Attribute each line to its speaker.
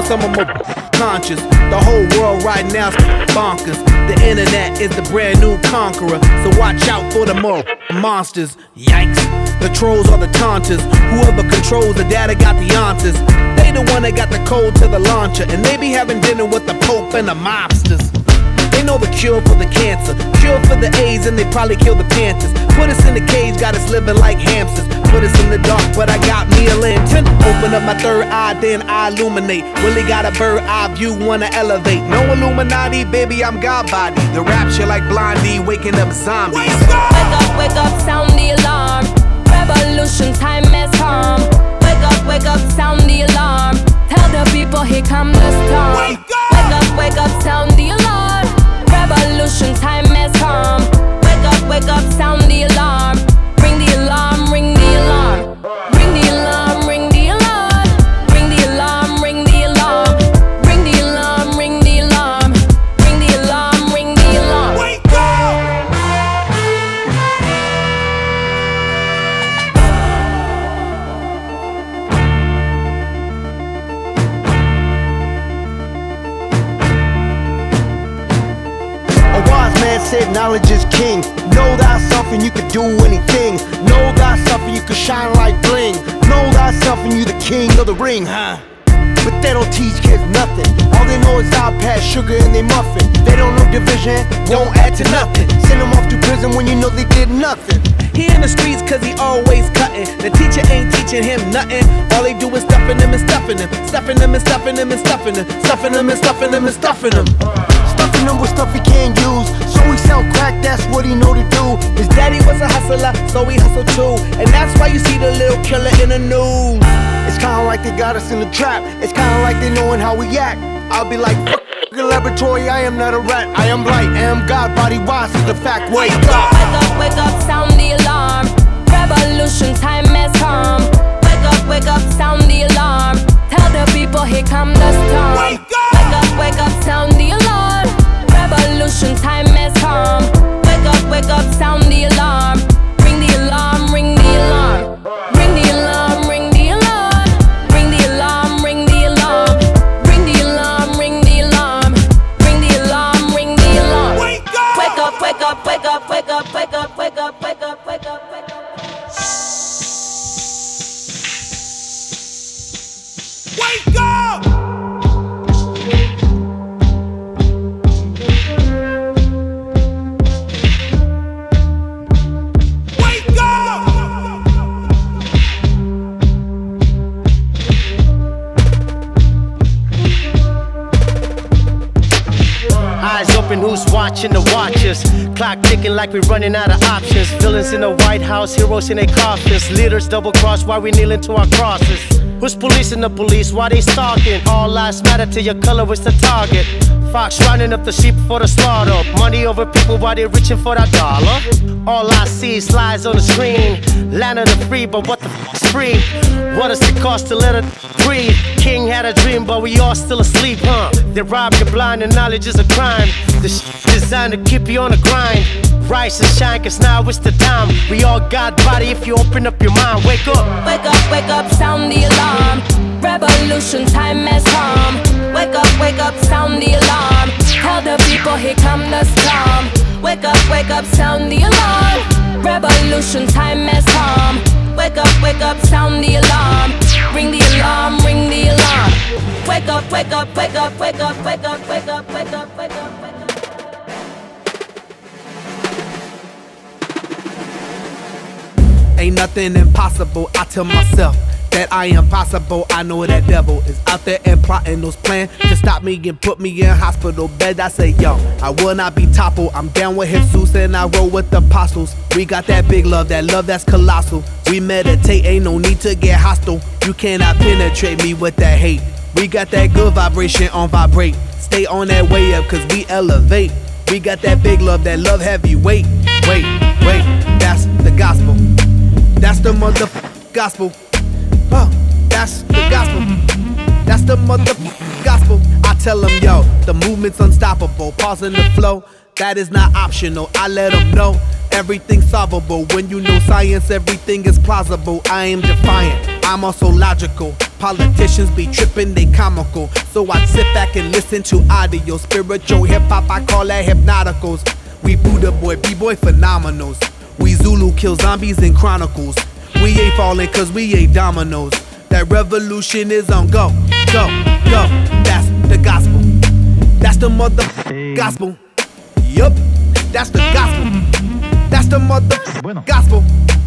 Speaker 1: some are more conscious. The whole world right now is bonkers. The internet is the brand new conqueror, so watch out for the monsters. Yikes. The trolls are the taunters. Whoever controls the data got the answers. They the one that got the code to the launcher, and they be having dinner with the Pope and the mobsters. They know the cure for the cancer, cure for the AIDS, and they probably kill the Panthers. Put us in the cage, got us living like hamsters. Put us in the dark, but I got me a lantern. Open up my third eye, then I illuminate. Really got a bird eye view, wanna elevate. No Illuminati, baby, I'm God body. The rapture like Blondie, waking up zombies.
Speaker 2: Wake up, sound the alarm. Revolution time has come. Wake up, sound the alarm. Tell the people here come the storm. Wake up, sound the alarm. Revolution time has come. Wake up, sound the alarm. Ring the alarm, ring the alarm. Ring the alarm, ring the alarm. Ring the alarm, ring the alarm. Ring the alarm, ring the alarm. Ring the alarm, ring the alarm.
Speaker 3: Wake up!
Speaker 4: Man said knowledge is king. Know thyself and you can do anything. Know thyself and you can shine like bling. Know thyself and you the king of the ring, huh? But they don't teach kids nothing. All they know is iPad, sugar in they muffin. They don't know division, don't add to nothing. Send them off to prison when you know they did nothing.
Speaker 1: He in the streets cause he always cutting. The teacher ain't teaching him nothing. All they do is stuffing him and stuffing him. Stuffing him and stuffing him and stuffing him. Stuffing him and stuffing him and stuffing him.
Speaker 4: Stuffing him with stuff he can't use. So he sell crack, that's what he know to do.
Speaker 1: His daddy was a hustler, so he hustled too. And that's why you see the little killer in the news.
Speaker 4: It's kinda like they got us in the trap. It's kinda like they knowing how we act. I'll be like, fuck a laboratory, I am not a rat. I am light, I am God, body wise is the fact. Wake up!
Speaker 2: Wake up, sound the alarm. Revolution time has come. Wake up, sound the alarm. Tell the people here come the storm. Wake up, sound the alarm. Revolution time has come. Wake up, sound the alarm. Ring the alarm, ring the alarm. Ring the alarm, ring the alarm. Ring the alarm, ring the alarm. Ring the alarm, ring the alarm. Ring the alarm, ring the alarm.
Speaker 3: Wake up!
Speaker 2: Wake up, wake up, wake up, wake up, wake up, wake up, wake up, wake up, wake up.
Speaker 3: Wake up! Wake up!
Speaker 5: Eyes open, who's watching the watchers? Clock ticking like we're running out of options. Villains in the White House, heroes in their coffins. Leaders double cross while we kneeling to our crosses. Who's policing the police? Why they stalking? All lives matter till your color is the target. Fox rounding up the sheep for the slaughter. Money over people while they reaching for that dollar. All I see is lies on the screen. Land of the free, but what the is free? What does it cost to let it breathe? King had a dream, but we all still asleep, huh? They rob you blind and knowledge is a crime. This designed to keep you on the grind. Rise and shine, cause now it's the time. We all got body if you open up your mind. Wake up!
Speaker 2: Wake up, sound the alarm. Revolution time has come. Wake up, sound the alarm. Tell the people here come the storm. Wake up, sound the alarm. Revolution time has come. Wake up, sound the alarm. Ring the alarm, ring the alarm. Wake up, wake up, wake up, wake up, wake up, wake up, wake up, wake up, wake up.
Speaker 1: Ain't nothing impossible, I tell myself that I am possible. I know that devil is out there and plotting those plans to stop me and put me in hospital bed. I say, yo, I will not be toppled. I'm down with Jesus and I roll with the apostles. We got that big love that's colossal. We meditate, ain't no need to get hostile. You cannot penetrate me with that hate. We got that good vibration on vibrate. Stay on that way up cause we elevate. We got that big love heavyweight. Wait, that's the gospel. That's the gospel. That's the gospel. That's the gospel. I tell them, yo, the movement's unstoppable. Pausing the flow. that is not optional. I let them know everything's solvable. When you know science, everything is plausible. I am defiant, I'm also logical. Politicians be tripping, they comical. So I sit back and listen to audio. Spiritual hip-hop, I call that hypnoticals. We Buddha boy, B-boy phenomenals. We Zulu kill zombies in chronicles. We ain't falling cause we ain't dominoes. That revolution is on go, go, go. That's the gospel. That's the mother gospel. Yup, that's the gospel. That's the mother gospel.